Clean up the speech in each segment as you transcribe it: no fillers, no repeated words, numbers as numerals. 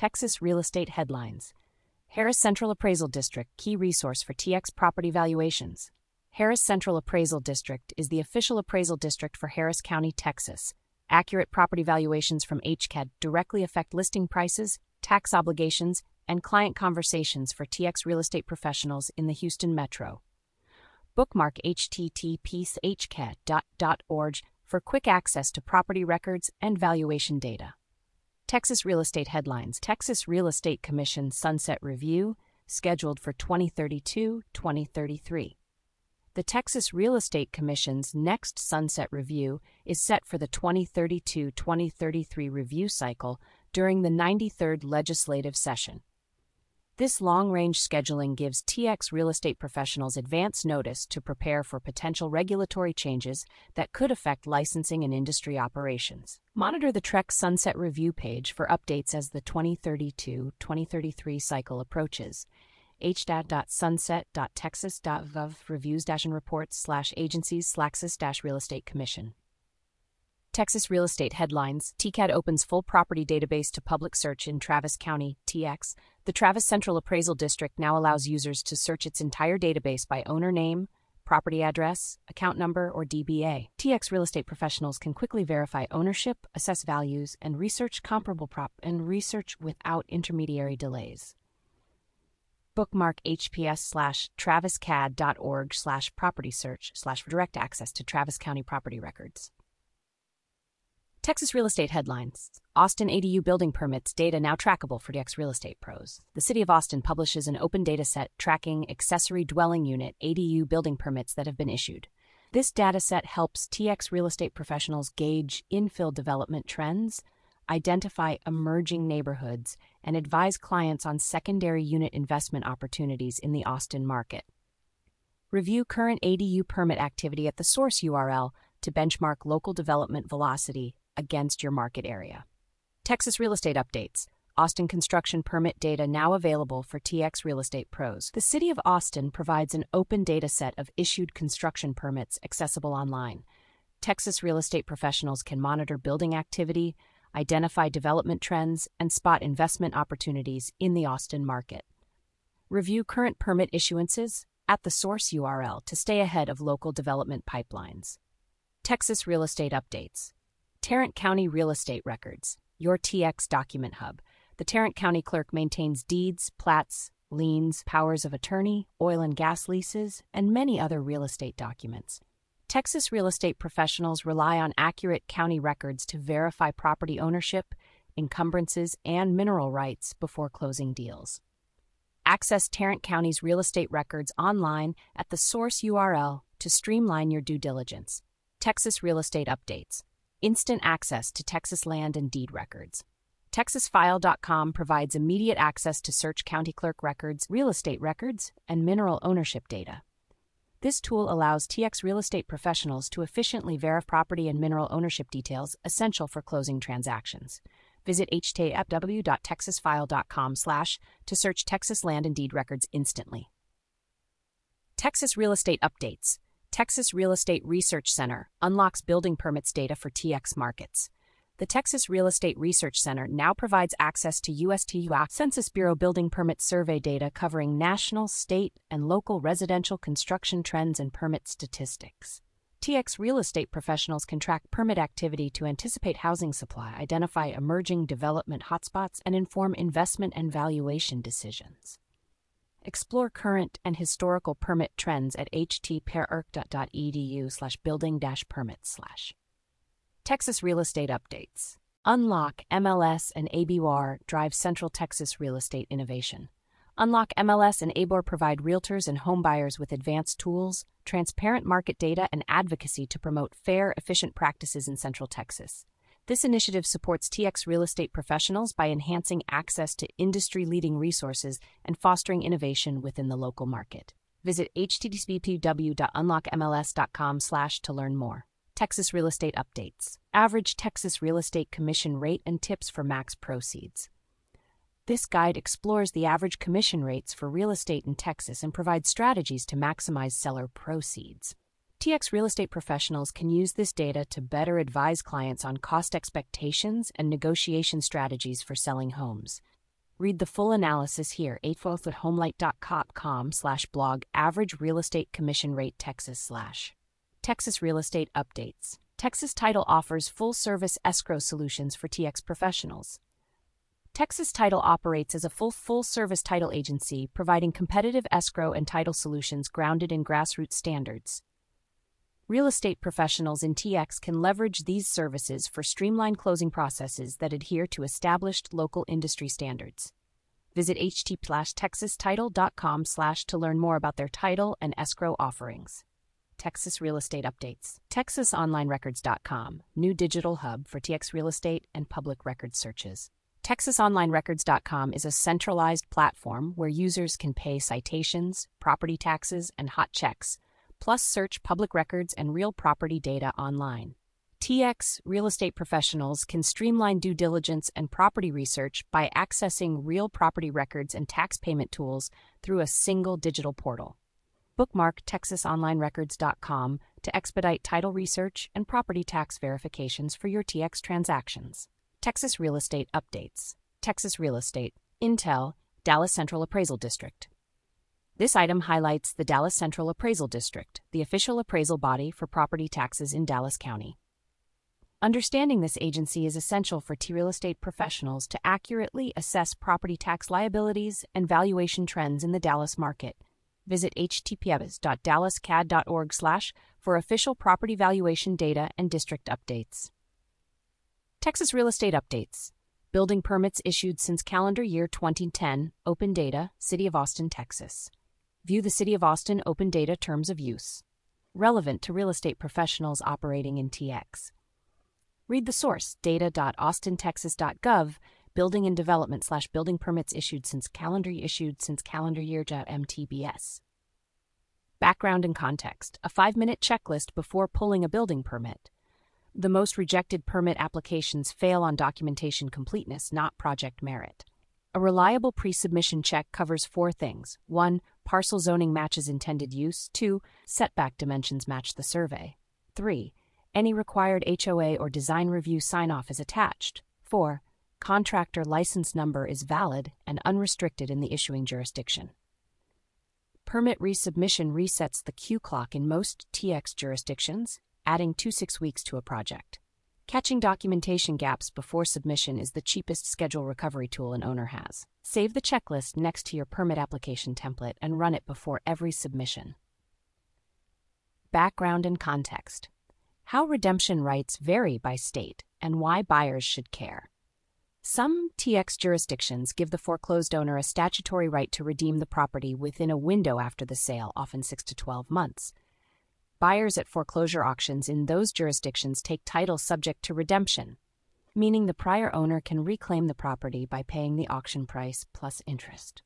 Texas Real Estate Headlines. Harris Central Appraisal District, key resource for TX property valuations. Harris Central Appraisal District is the official appraisal district for Harris County, Texas. Accurate property valuations from HCAD directly affect listing prices, tax obligations, and client conversations for TX real estate professionals in the Houston metro. Bookmark https://hcad.org for quick access to property records and valuation data. Texas Real Estate Headlines. Texas Real Estate Commission Sunset Review, scheduled for 2032-2033. The Texas Real Estate Commission's next Sunset Review is set for the 2032-2033 review cycle during the 93rd legislative session. This long-range scheduling gives TX real estate professionals advance notice to prepare for potential regulatory changes that could affect licensing and industry operations. Monitor the TREC Sunset Review page for updates as the 2032-2033 cycle approaches. hdat.sunset.texas.gov reviews-and-reports/agencies/Real Estate Commission. Texas Real Estate Headlines. TCAD opens full property database to public search in Travis County, TX. The Travis Central Appraisal District now allows users to search its entire database by owner name, property address, account number, or DBA. TX real estate professionals can quickly verify ownership, assess values, and research comparable research without intermediary delays. Bookmark hps://traviscad.org/property search/ direct access to Travis County property records. Texas Real Estate Headlines. Austin ADU building permits data now trackable for TX Real Estate Pros. The City of Austin publishes an open data set tracking accessory dwelling unit ADU building permits that have been issued. This data set helps TX real estate professionals gauge infill development trends, identify emerging neighborhoods, and advise clients on secondary unit investment opportunities in the Austin market. Review current ADU permit activity at the source URL to benchmark local development velocity against your market area. Texas Real Estate Updates. Austin construction permit data now available for TX Real Estate Pros. The City of Austin provides an open data set of issued construction permits accessible online. Texas real estate professionals can monitor building activity, identify development trends, and spot investment opportunities in the Austin market. Review current permit issuances at the source URL to stay ahead of local development pipelines. Texas Real Estate Updates. Tarrant County Real Estate Records, your TX document hub. The Tarrant County Clerk maintains deeds, plats, liens, powers of attorney, oil and gas leases, and many other real estate documents. Texas real estate professionals rely on accurate county records to verify property ownership, encumbrances, and mineral rights before closing deals. Access Tarrant County's real estate records online at the source URL to streamline your due diligence. Texas Real Estate Updates. Instant access to Texas land and deed records. TexasFile.com provides immediate access to search county clerk records, real estate records, and mineral ownership data. This tool allows TX real estate professionals to efficiently verify property and mineral ownership details essential for closing transactions. Visit http://texasfile.com/ to search Texas land and deed records instantly. Texas Real Estate Updates. Texas Real Estate Research Center unlocks building permits data for TX markets. The Texas Real Estate Research Center now provides access to USTUA Census Bureau building permit survey data covering national, state, and local residential construction trends and permit statistics. TX real estate professionals can track permit activity to anticipate housing supply, identify emerging development hotspots, and inform investment and valuation decisions. Explore current and historical permit trends at ht.perc.edu/building-permits/. Texas Real Estate Updates. Unlock MLS and ABOR drive Central Texas real estate innovation. Unlock MLS and ABOR provide realtors and homebuyers with advanced tools, transparent market data, and advocacy to promote fair, efficient practices in Central Texas. This initiative supports TX real estate professionals by enhancing access to industry-leading resources and fostering innovation within the local market. Visit http://unlockmls.com/ to learn more. Texas Real Estate Updates. Average Texas Real Estate Commission rate and tips for max proceeds. This guide explores the average commission rates for real estate in Texas and provides strategies to maximize seller proceeds. TX real estate professionals can use this data to better advise clients on cost expectations and negotiation strategies for selling homes. Read the full analysis here, 8fourthhomelite.com/blog, average real estate commission rate Texas/ Texas real estate updates. Texas Title offers full-service escrow solutions for TX professionals. Texas Title operates as a full-service title agency, providing competitive escrow and title solutions grounded in grassroots standards. Real estate professionals in TX can leverage these services for streamlined closing processes that adhere to established local industry standards. Visit http:/texastitle.com/ to learn more about their title and escrow offerings. Texas real estate updates. TexasOnlineRecords.com, new digital hub for TX real estate and public records searches. TexasOnlineRecords.com is a centralized platform where users can pay citations, property taxes, and hot checks, plus search public records and real property data online. TX real estate professionals can streamline due diligence and property research by accessing real property records and tax payment tools through a single digital portal. Bookmark TexasOnlineRecords.com to expedite title research and property tax verifications for your TX transactions. Texas real estate updates. Texas real estate. Intel, Dallas Central Appraisal District. This item highlights the Dallas Central Appraisal District, the official appraisal body for property taxes in Dallas County. Understanding this agency is essential for real estate professionals to accurately assess property tax liabilities and valuation trends in the Dallas market. Visit https://dallascad.org/ for official property valuation data and district updates. Texas real estate updates. Building permits issued since calendar year 2010. Open data, City of Austin, Texas. View the City of Austin Open Data Terms of Use. Relevant to real estate professionals operating in TX. Read the source, data.austintexas.gov, building and development / building permits issued since calendar year MTBS. Background and context. A 5-minute checklist before pulling a building permit. The most rejected permit applications fail on documentation completeness, not project merit. A reliable pre-submission check covers 4 things. 1. Parcel zoning matches intended use. 2. Setback dimensions match the survey. 3. Any required HOA or design review sign-off is attached. 4. Contractor license number is valid and unrestricted in the issuing jurisdiction. Permit resubmission resets the queue clock in most TX jurisdictions, adding 2-6 weeks to a project. Catching documentation gaps before submission is the cheapest schedule recovery tool an owner has. Save the checklist next to your permit application template and run it before every submission. Background and context. How redemption rights vary by state and why buyers should care. Some TX jurisdictions give the foreclosed owner a statutory right to redeem the property within a window after the sale, often 6 to 12 months. Buyers at foreclosure auctions in those jurisdictions take title subject to redemption, meaning the prior owner can reclaim the property by paying the auction price plus interest.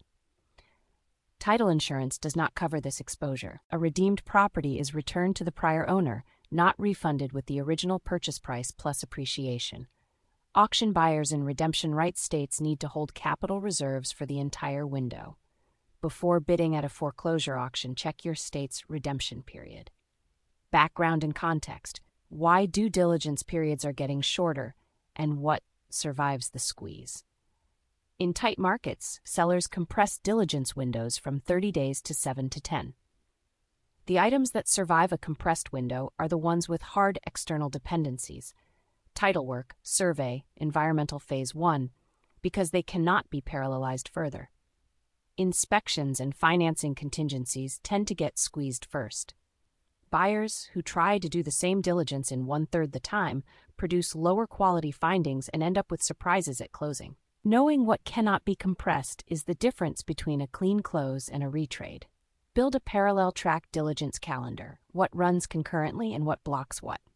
Title insurance does not cover this exposure. A redeemed property is returned to the prior owner, not refunded with the original purchase price plus appreciation. Auction buyers in redemption rights states need to hold capital reserves for the entire window. Before bidding at a foreclosure auction, check your state's redemption period. Background and context. Why due diligence periods are getting shorter, and what survives the squeeze. In tight markets, sellers compress diligence windows from 30 days to 7 to 10. The items that survive a compressed window are the ones with hard external dependencies, title work, survey, environmental phase 1, because they cannot be parallelized further. Inspections and financing contingencies tend to get squeezed first. Buyers who try to do the same diligence in 1/3 the time produce lower quality findings and end up with surprises at closing. Knowing what cannot be compressed is the difference between a clean close and a retrade. Build a parallel track diligence calendar, what runs concurrently and what blocks what.